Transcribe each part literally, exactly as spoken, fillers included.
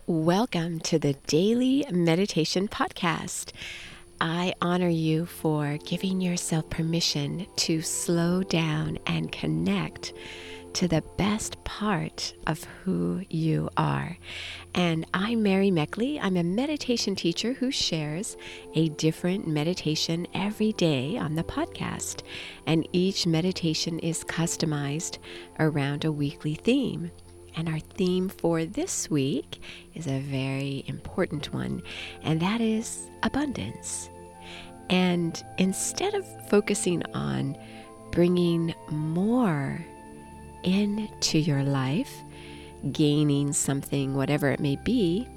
Welcome to the Daily Meditation Podcast. I honor you for giving yourself permission to slow down and connect to the best part of who you are. And I'm Mary Meckley. I'm a meditation teacher who shares a different meditation every day on the podcast. And each meditation is customized around a weekly theme. And our theme for this week is a very important one, and that is abundance. And instead of focusing on bringing more into your life, gaining something, whatever it may be,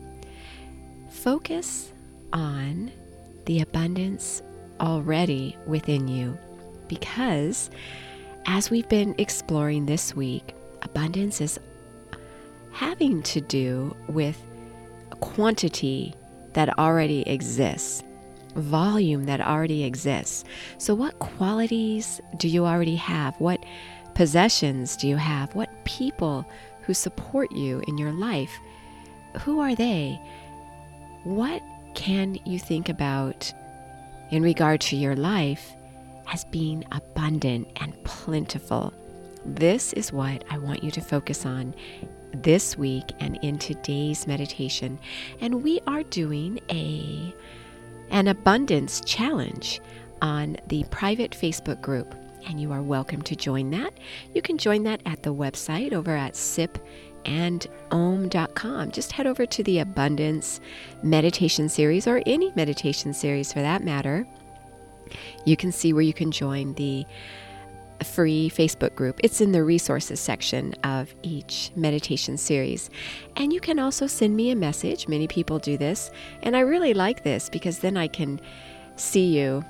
focus on the abundance already within you. Because as we've been exploring this week, abundance is having to do with quantity that already exists, volume that already exists. So what qualities do you already have? What possessions do you have? What people who support you in your life? Who are they? What can you think about in regard to your life as being abundant and plentiful? This is what I want you to focus on this week and in today's meditation. And we are doing a an abundance challenge on the private Facebook group, and you are welcome to join that. You can join that at the website over at sip and om dot com. Just head over to the abundance meditation series, or any meditation series for that matter. You can see where you can join the free Facebook group. It's in the resources section of each meditation series. And you can also send me a message. Many people do this. And I really like this because then I can see you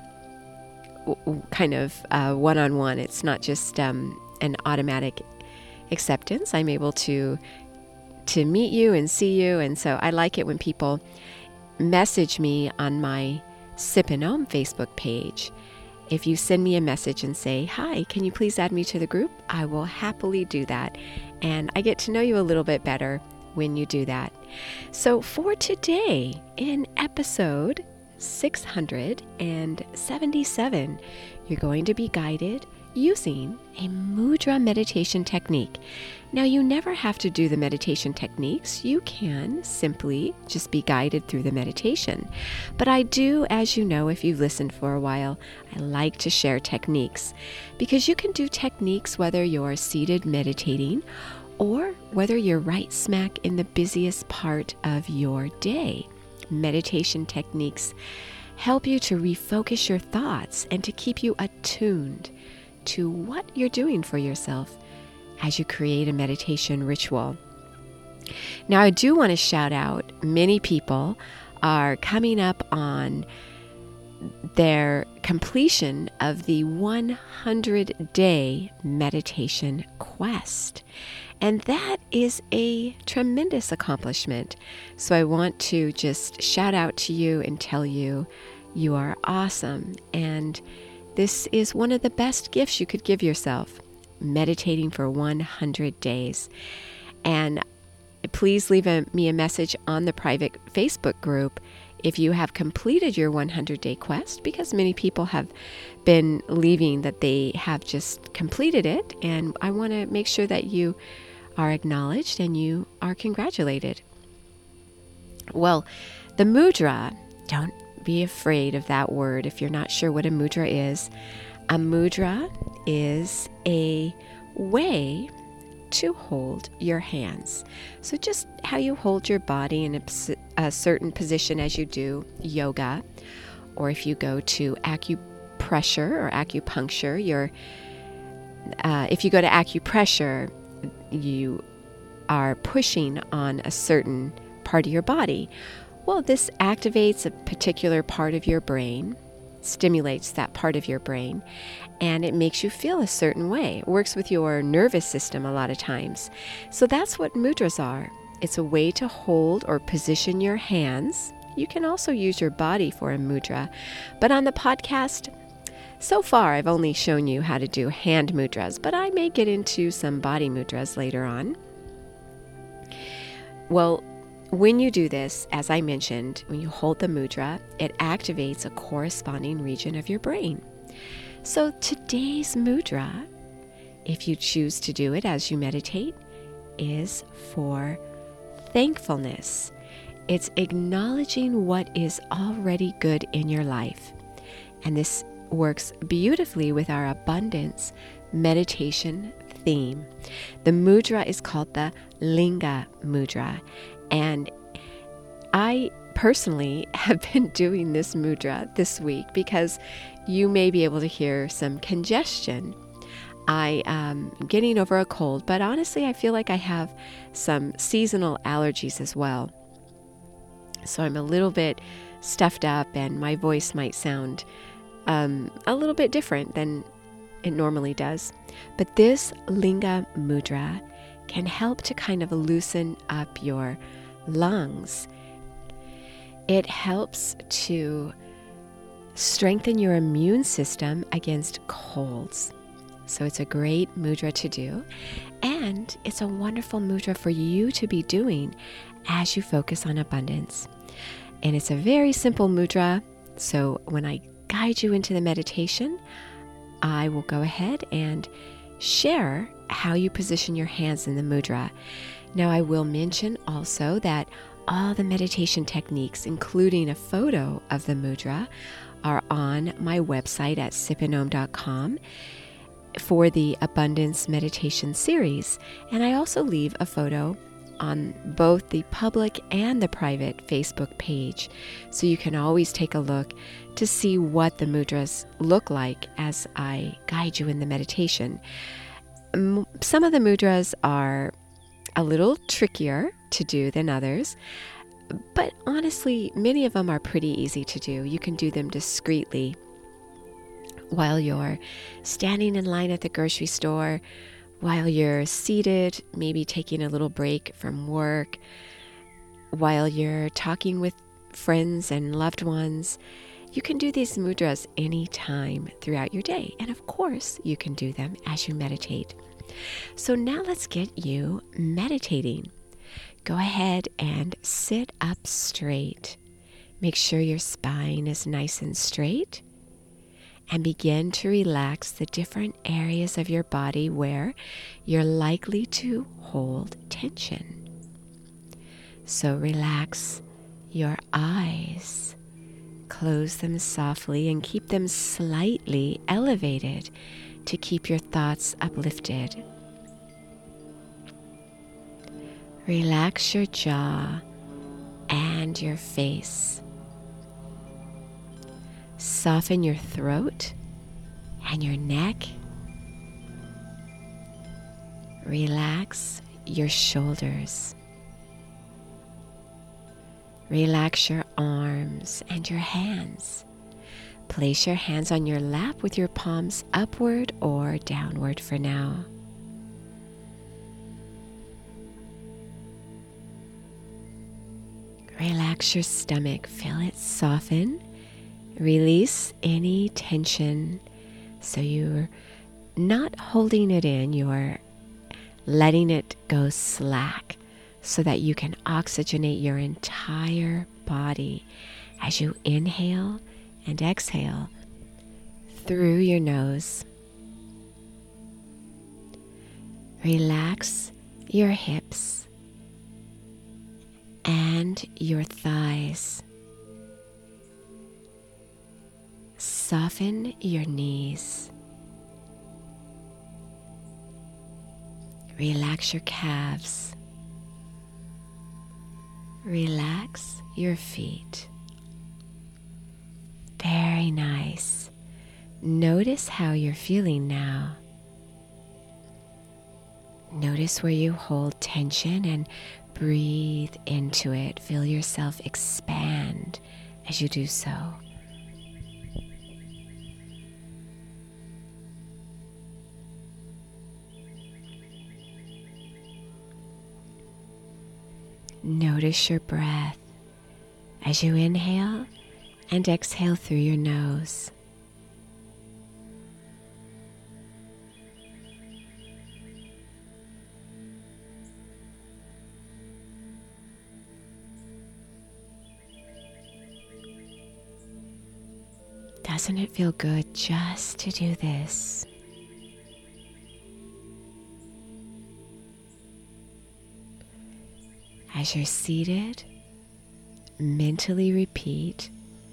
kind of uh, one-on-one. It's not just um, an automatic acceptance. I'm able to to meet you and see you. And so I like it when people message me on my Sip and Om Facebook page. If you send me a message and say, "Hi, can you please add me to the group?" I will happily do that. And I get to know you a little bit better when you do that. So for today, in episode six hundred seventy-seven, you're going to be guided using a mudra meditation technique. Now, you never have to do the meditation techniques. You can simply just be guided through the meditation. But I do, as you know, if you've listened for a while, I like to share techniques, because you can do techniques whether you're seated meditating or whether you're right smack in the busiest part of your day. Meditation techniques help you to refocus your thoughts and to keep you attuned to what you're doing for yourself as you create a meditation ritual. Now, I do want to shout out, many people are coming up on their completion of the one hundred day meditation quest. And that is a tremendous accomplishment. So I want to just shout out to you and tell you, you are awesome. And this is one of the best gifts you could give yourself, meditating for one hundred days. And please leave a, me a message on the private Facebook group if you have completed your one hundred day quest, because many people have been leaving that they have just completed it. And I want to make sure that you are acknowledged and you are congratulated. Well, the mudra, don't be afraid of that word if you're not sure what a mudra is. A mudra is a way to hold your hands. So just how you hold your body in a, a certain position as you do yoga, or if you go to acupressure or acupuncture, you're, uh, if you go to acupressure, you are pushing on a certain part of your body. Well, this activates a particular part of your brain, stimulates that part of your brain, and it makes you feel a certain way. It works with your nervous system a lot of times. So that's what mudras are. It's a way to hold or position your hands. You can also use your body for a mudra. But on the podcast, so far I've only shown you how to do hand mudras, but I may get into some body mudras later on. Well, when you do this, as I mentioned, when you hold the mudra, it activates a corresponding region of your brain. So today's mudra, if you choose to do it as you meditate, is for thankfulness. It's acknowledging what is already good in your life. And this works beautifully with our abundance meditation theme. The mudra is called the Linga Mudra. And I personally have been doing this mudra this week because you may be able to hear some congestion. I am getting over a cold, but honestly, I feel like I have some seasonal allergies as well. So I'm a little bit stuffed up and my voice might sound um, a little bit different than it normally does. But this Linga Mudra can help to kind of loosen up your lungs. It helps to strengthen your immune system against colds. So it's a great mudra to do, and it's a wonderful mudra for you to be doing as you focus on abundance. And it's a very simple mudra, so when I guide you into the meditation, I will go ahead and share how you position your hands in the mudra. Now, I will mention also that all the meditation techniques, including a photo of the mudra, are on my website at sipinome dot com. For the Abundance Meditation series. And I also leave a photo on both the public and the private Facebook page. So you can always take a look to see what the mudras look like as I guide you in the meditation. Some of the mudras are a little trickier to do than others, but honestly, many of them are pretty easy to do. You can do them discreetly while you're standing in line at the grocery store, while you're seated, maybe taking a little break from work, while you're talking with friends and loved ones. You can do these mudras anytime throughout your day. And of course, you can do them as you meditate. So now let's get you meditating. Go ahead and sit up straight. Make sure your spine is nice and straight. And begin to relax the different areas of your body where you're likely to hold tension. So relax your eyes, close them softly and keep them slightly elevated to keep your thoughts uplifted. Relax your jaw and your face. Soften your throat and your neck. Relax your shoulders. Relax your arms and your hands. Place your hands on your lap with your palms upward or downward for now. Relax your stomach. Feel it soften. Release any tension, so you're not holding it in, you're letting it go slack so that you can oxygenate your entire body as you inhale and exhale through your nose. Relax your hips and your thighs. Soften your knees. Relax your calves. Relax your feet. Very nice. Notice how you're feeling now. Notice where you hold tension and breathe into it. Feel yourself expand as you do so. Notice your breath as you inhale and exhale through your nose. Doesn't it feel good just to do this? As you're seated, mentally repeat,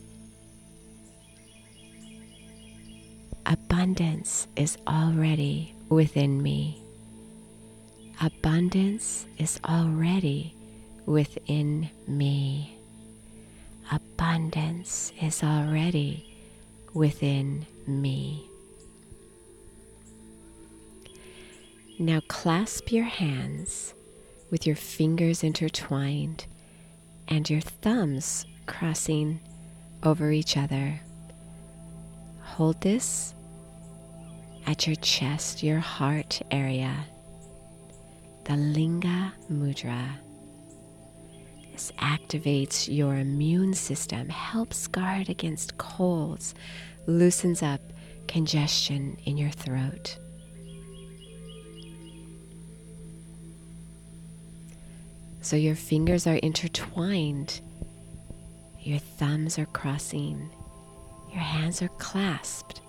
abundance is already within me. Abundance is already within me. Abundance is already within me. Now clasp your hands with your fingers intertwined and your thumbs crossing over each other. Hold this at your chest, your heart area, the Linga Mudra. This activates your immune system, helps guard against colds, loosens up congestion in your throat. So your fingers are intertwined, your thumbs are crossing, your hands are clasped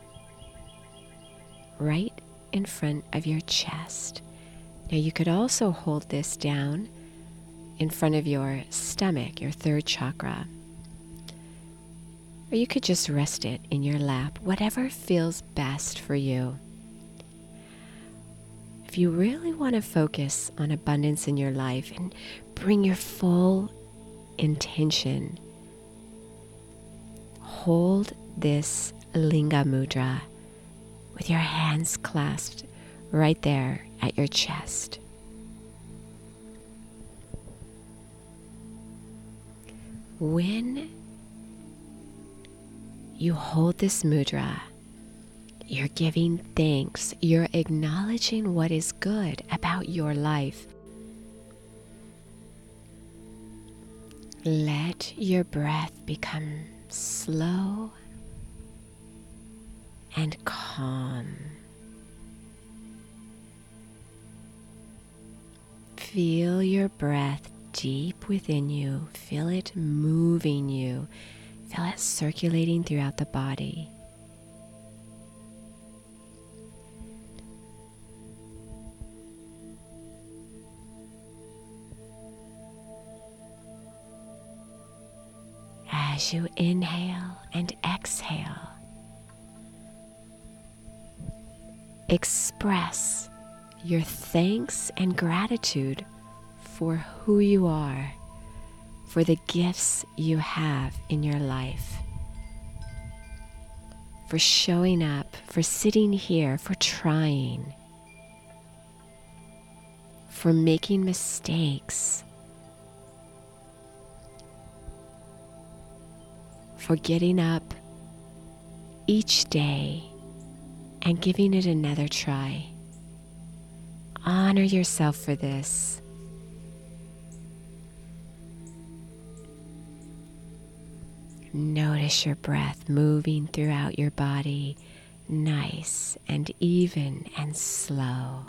right in front of your chest. Now you could also hold this down in front of your stomach, your third chakra. Or you could just rest it in your lap, whatever feels best for you. If you really want to focus on abundance in your life and bring your full intention, hold this Linga Mudra with your hands clasped right there at your chest. When you hold this mudra, you're giving thanks. You're acknowledging what is good about your life. Let your breath become slow and calm. Feel your breath deep within you. Feel it moving you. Feel it circulating throughout the body. As you inhale and exhale, express your thanks and gratitude for who you are, for the gifts you have in your life, for showing up, for sitting here, for trying, for making mistakes, for getting up each day and giving it another try. Honor yourself for this. Notice your breath moving throughout your body, nice and even and slow.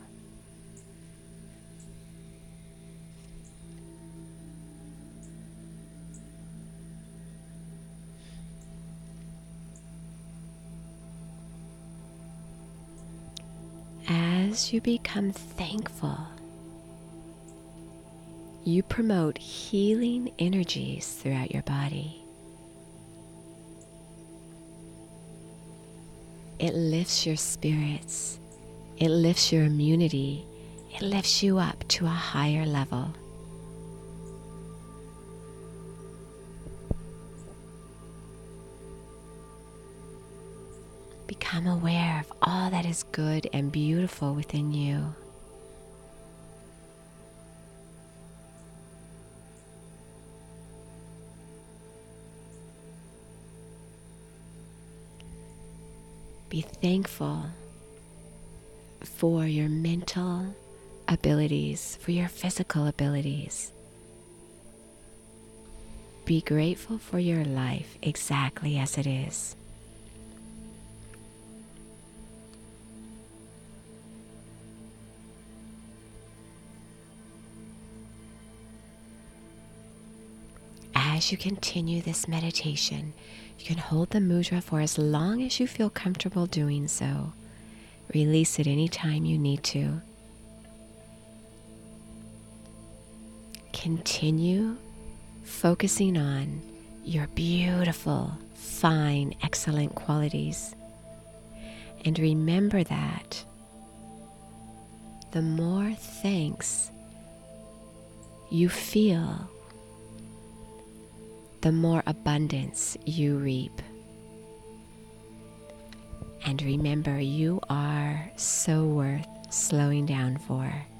As you become thankful, you promote healing energies throughout your body. It lifts your spirits. It lifts your immunity. It lifts you up to a higher level. Become aware of all that is good and beautiful within you. Be thankful for your mental abilities, for your physical abilities. Be grateful for your life exactly as it is. as you continue this meditation, you can hold the mudra for as long as you feel comfortable doing so. Release it anytime you need to. Continue focusing on your beautiful, fine, excellent qualities. And remember that the more thanks you feel, the more abundance you reap. And remember, you are so worth slowing down for.